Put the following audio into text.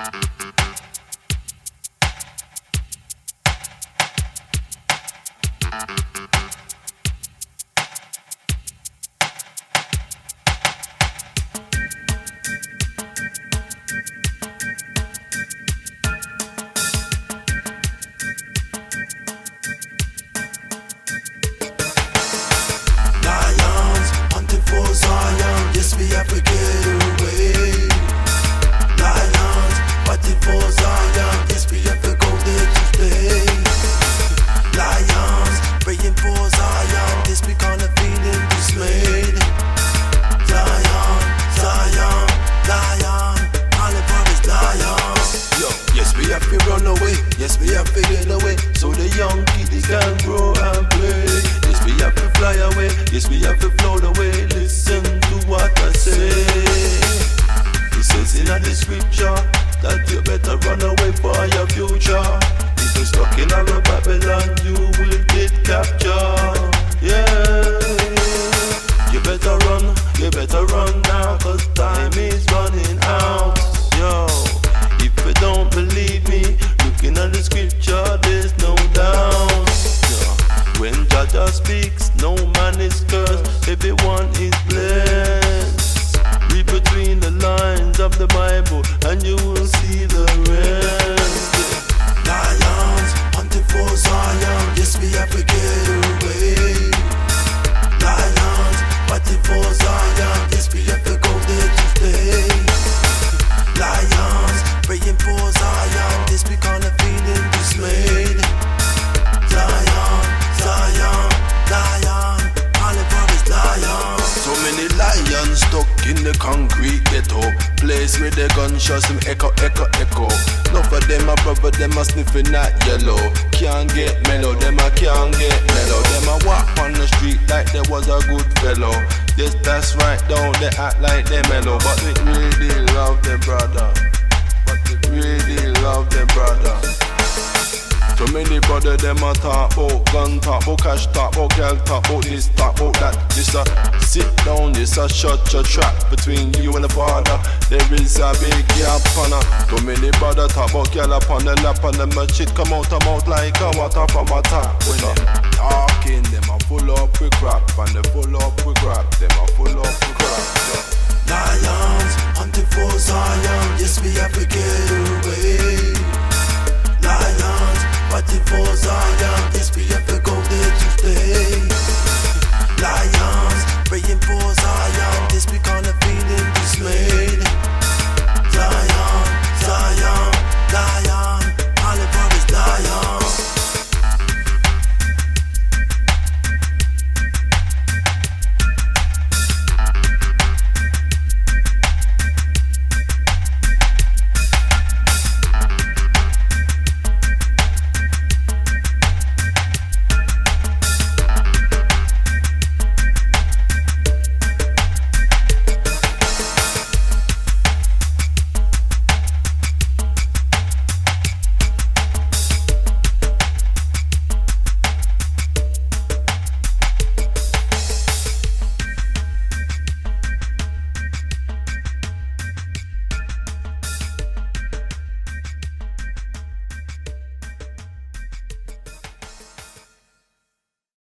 Shut your trap between you and the father. There is a big gap on her. Too many brother talk about girl up on the lap and them a shit come out of mouth like a water from a tap. When them talking, them a full up with crap, and they full up with crap. Them a full up with crap. Lions hunting for Zion, yes we have to get